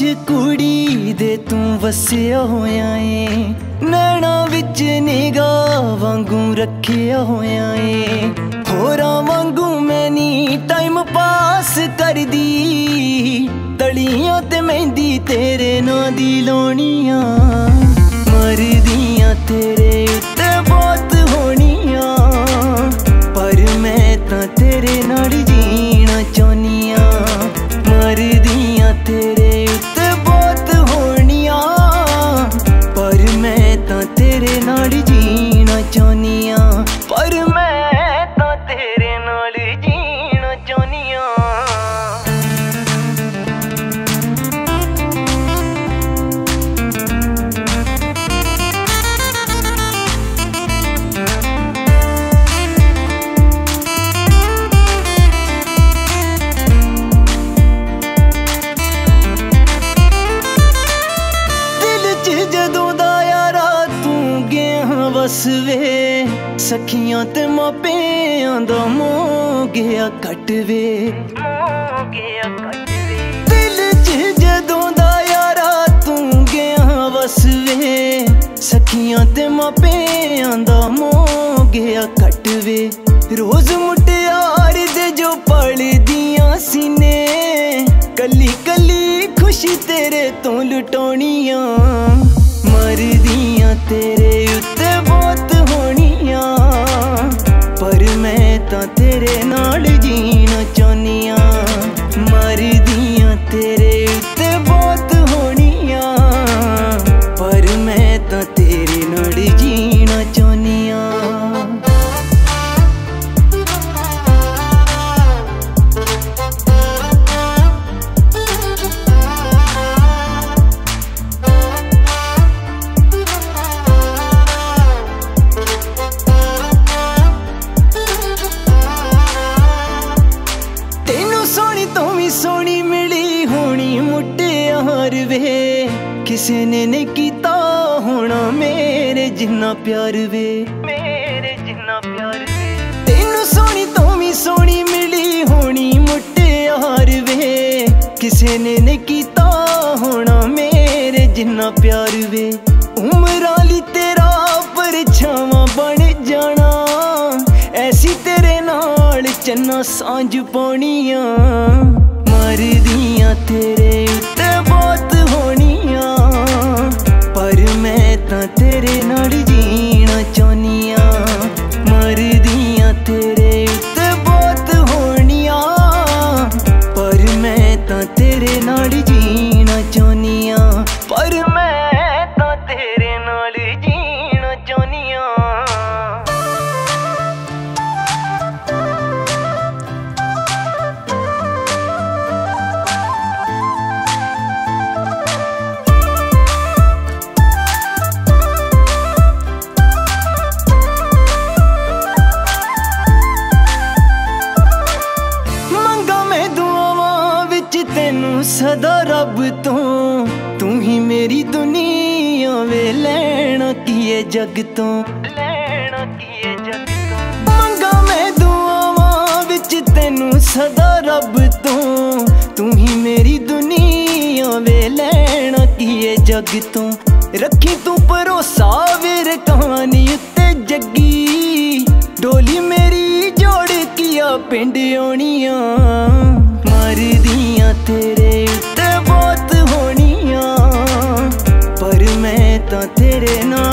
कुड़ी दे तू वसिया होया ए, नैना विच निगाह वांगू रखिया होया ए। होरां वांगू मैं नी टाइम पास कर दी, तलियां ते मेहंदी तेरे नां दी लाउणियां, मरदियां तेरे उत्ते बहुत होनियां, पर मैं तां तेरे नाल जीना चाहुनियां। मरदियां तेरे उत्ते बहुत होनियां, पर मैं तां तेरे नाल जीना चाहुनियां, पर मैं तां तेरे नाल जीना चाहुनियां। वे सखियां ते मापियां दा मोह गया कट वे, दिल च जदों दा यारा तू गया वस वे, सखियां ते मापियां दा मोह गया कट वे। रोज मुटियार दे जो पल दियां सीने, कली कली खुशी तेरे तो लुटाउणियां, मरदियां तेरे उत्ते बहुत होनियां, पर मैं तां तेरे नाल जीना चाहुनियां। मरदियां तेरे उत्ते बहुत होनियां, पर मैं तां तेरे नाल जीना चाहुनियां। सोनी मिली होनी मुटियार वे, किसे ने नहीं कीता होना मेरे जिन्ना प्यार वे, मेरे जिन्ना प्यार वे। तेनू सोनी तो भी सोनी मिली होनी मुटियार वे, किसे ने नहीं कीता होना मेरे जिन्ना प्यार वे। उमरां ली तेरा परछावां बन जाना, ऐसी तेरे नाल चन्ना सांझ पाउणियां, मरदियां तेरे उत्ते बहुत होनियां, पर मैं तां तेरे नाल जीना चाहुनियां। मरदियां तेरे उत्ते बहुत होनियां, पर मैं तां तेरे नाल जीना चाहुनियां, पर मैं तां तेरे नाल जीना चाहुनियां। सदा रब तो तू ही मेरी दुनिया वे, लैना किए जग तो, लैना किए जग तो। मंगा मैं दुआवां विच तेनू सदा रब तो, तू ही मेरी दुनिया वे, लैना किए जग तो। रखी तू भरोसा वीर कहानी उत्ते जगी, डोली मेरी जोड़ किया पिंड आउणियां, मरदियां तेरे उत्ते बहुत होनियां, पर मैं तां तेरे नाल